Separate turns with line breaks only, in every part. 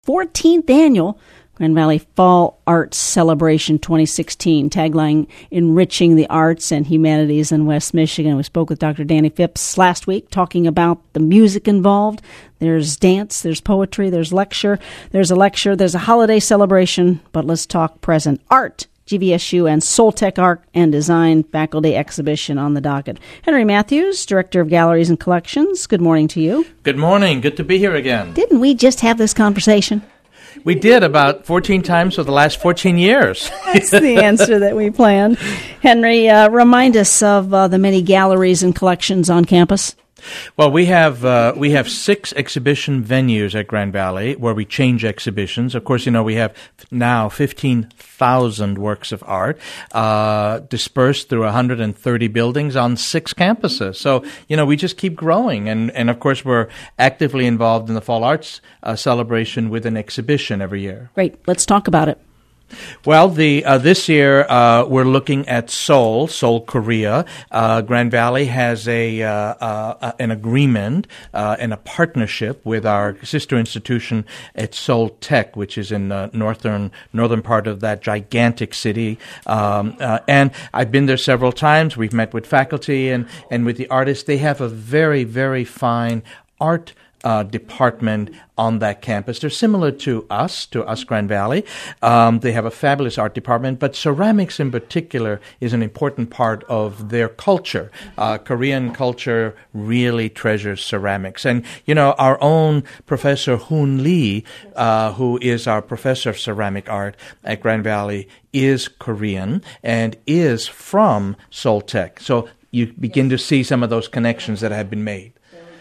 14th Annual Grand Valley Fall Arts Celebration 2016, tagline Enriching the Arts and Humanities in West Michigan. We spoke with Dr. Danny Phipps last week talking about the music involved. There's dance, there's poetry, there's lecture, there's a holiday celebration, but let's talk present. Art, GVSU and Soltech Art and Design faculty exhibition on the docket. Henry Matthews, Director of Galleries and Collections, good morning to you.
Good morning. Good to be here again.
Didn't we just have this conversation?
We did about 14 times for the last 14 years.
That's the answer that we planned. Henry, remind us of the many galleries and collections on campus.
Well, we have 6 exhibition venues at Grand Valley where we change exhibitions. Of course, we have now 15,000 works of art dispersed through 130 buildings on 6 campuses. So, we just keep growing. And of course, we're actively involved in the Fall Arts celebration with an exhibition every year.
Great. Let's talk about it.
Well, this year we're looking at Seoul, Korea. Grand Valley has an agreement and a partnership with our sister institution at Seoul Tech, which is in the northern part of that gigantic city. And I've been there several times. We've met with faculty and with the artists. They have a very, very fine art department on that campus. They're similar to us Grand Valley. They have a fabulous art department, but ceramics in particular is an important part of their culture. Korean culture really treasures ceramics. And, our own Professor Hoon Lee, who is our professor of ceramic art at Grand Valley, is Korean and is from Seoul Tech. So you begin to see some of those connections that have been made.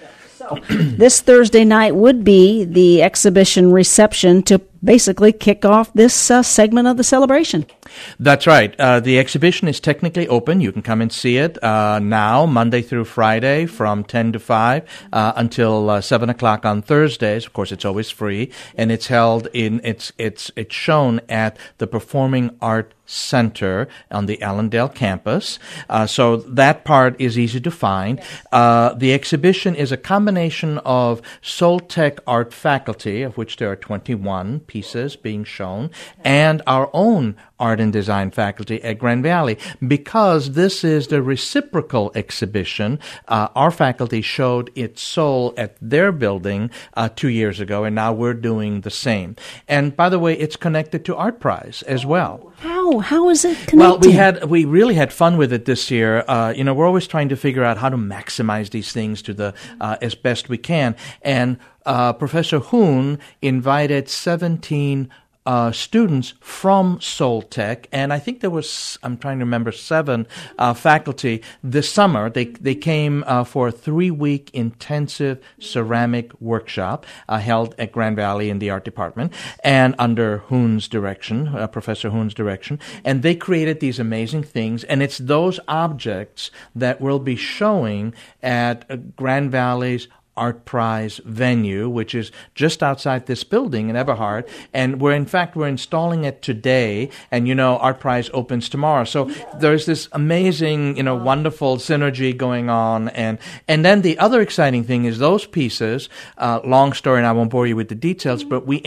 This Thursday night would be the exhibition reception to basically kick off this segment of the celebration.
That's right. The exhibition is technically open. You can come and see it now, Monday through Friday, from 10 to 5 until 7 o'clock on Thursdays. Of course, it's always free, and it's held it's shown at the Performing Arts Center on the Allendale campus. So that part is easy to find. The exhibition is a combination of Seoul Tech art faculty, of which there are 21 pieces being shown, and our own art and design faculty at Grand Valley. Because this is the reciprocal exhibition, our faculty showed its Seoul at their building 2 years ago, and now we're doing the same. And by the way, it's connected to Art Prize as well.
How is it connected?
Well, we really had fun with it this year. We're always trying to figure out how to maximize these things to the as best we can. And Professor Hoon invited 17 students from Seoul Tech, and I think there was, I'm trying to remember, 7 faculty this summer. They came for a 3-week intensive ceramic workshop held at Grand Valley in the art department, and under Hoon's direction, Professor Hoon's direction, and they created these amazing things, and it's those objects that we'll be showing at Grand Valley's Art Prize venue, which is just outside this building in Eberhard, and we're installing it today, and Art Prize opens tomorrow. So there's this amazing, wonderful synergy going on, and then the other exciting thing is those pieces, long story and I won't bore you with the details, but we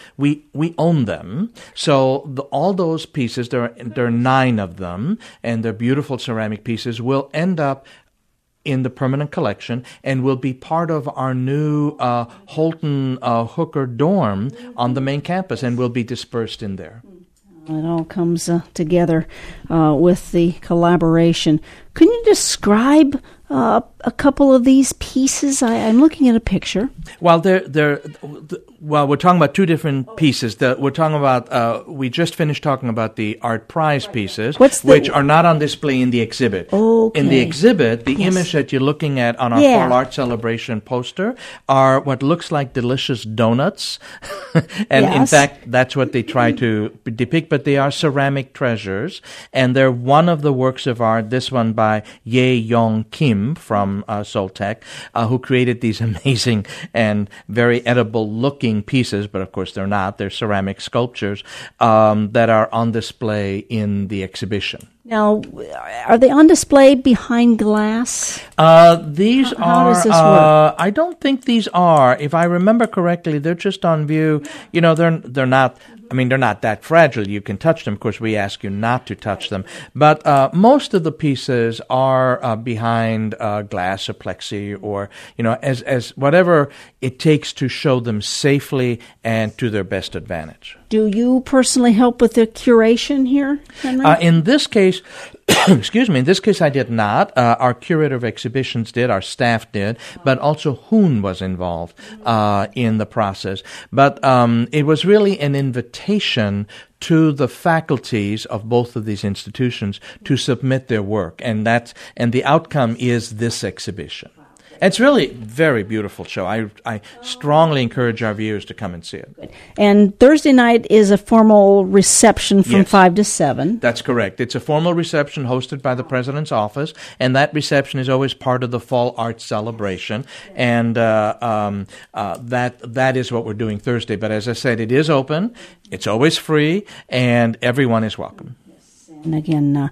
own them. So all those pieces, there are 9 of them, and they're beautiful ceramic pieces, will end up in the permanent collection and will be part of our new Holton Hooker dorm on the main campus and will be dispersed in there.
It all comes together with the collaboration. Can you describe a couple of these pieces? I'm looking at a picture.
Well, we're talking about 2 different pieces. We're talking about, we just finished talking about the Art Prize pieces, which are not on display in the exhibit.
Okay.
In the exhibit, the image that you're looking at on our Fall Art Celebration poster are what looks like delicious donuts. And in fact, that's what they try to depict, but they are ceramic treasures. And they're one of the works of art, this one by Ye Yong Kim from Seoul Tech, who created these amazing and very edible-looking pieces, but of course they're not. They're ceramic sculptures that are on display in the exhibition.
Now, are they on display behind glass?
These
How
are.
does this work?
I don't think these are. If I remember correctly, they're just on view. They're not. I mean, they're not that fragile. You can touch them. Of course, we ask you not to touch them. But most of the pieces are behind glass or plexi, or as whatever it takes to show them safely and to their best advantage.
Do you personally help with the curation here, Henry?
In this case, excuse me, in this case I did not. Our curator of exhibitions did, our staff did, but also Hoon was involved in the process. But it was really an invitation to the faculties of both of these institutions to submit their work, and the outcome is this exhibition. It's really a very beautiful show. I strongly encourage our viewers to come and see it.
And Thursday night is a formal reception from 5 to 7.
That's correct. It's a formal reception hosted by the President's office, and that reception is always part of the Fall Arts Celebration. And that is what we're doing Thursday. But as I said, it is open, it's always free, and everyone is welcome.
And again,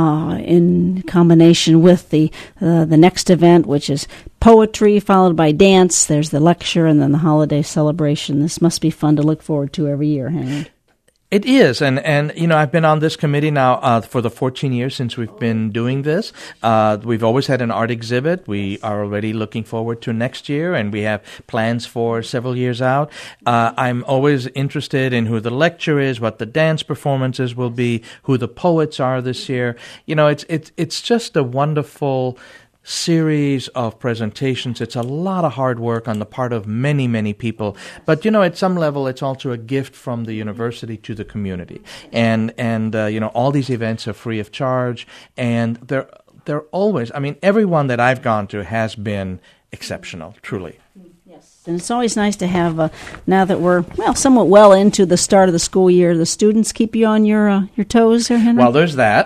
in combination with the next event, which is poetry followed by dance, there's the lecture and then the holiday celebration. This must be fun to look forward to every year, Henry.
It is, and I've been on this committee now for the 14 years since we've been doing this. We've always had an art exhibit. We are already looking forward to next year, and we have plans for several years out. I'm always interested in who the lecture is, what the dance performances will be, who the poets are this year. It's just a wonderful series of presentations. It's a lot of hard work on the part of many, many people. But, at some level, it's also a gift from the university to the community. And all these events are free of charge. And they're always, everyone that I've gone to has been exceptional, truly.
And it's always nice to have, now that we're, somewhat well into the start of the school year, the students keep you on your toes there, Henry?
Well, there's that.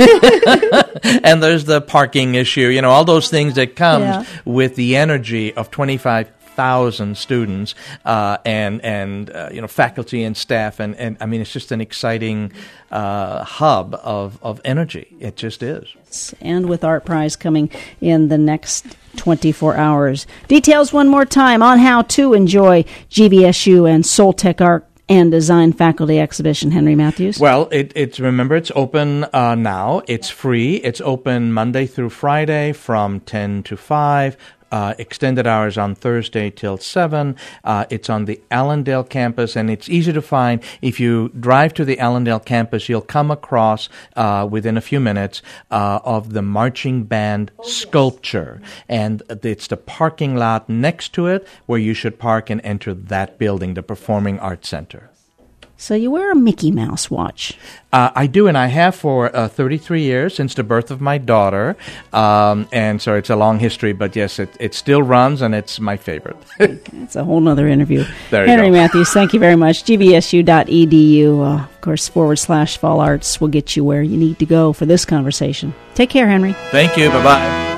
And there's the parking issue, all those things that comes with the energy of 25,000 students and faculty and staff. And it's just an exciting hub of energy. It just is.
And with Art Prize coming in the next 24 hours. Details one more time on how to enjoy GVSU and Soltech Art and Design Faculty Exhibition, Henry Matthews.
Well, it's open now. It's free. It's open Monday through Friday from 10 to 5. Extended hours on Thursday till 7. It's on the Allendale campus, and it's easy to find. If you drive to the Allendale campus, you'll come across, within a few minutes, of the marching band sculpture. And it's the parking lot next to it where you should park and enter that building, the Performing Arts Center.
So you wear a Mickey Mouse watch.
I do, and I have for 33 years, since the birth of my daughter. And so it's a long history, but yes, it still runs, and it's my favorite.
It's a whole other interview.
There you
Henry
go.
Matthews, thank you very much. GVSU.edu, of course, /Fall Arts will get you where you need to go for this conversation. Take care, Henry.
Thank you. Bye-bye.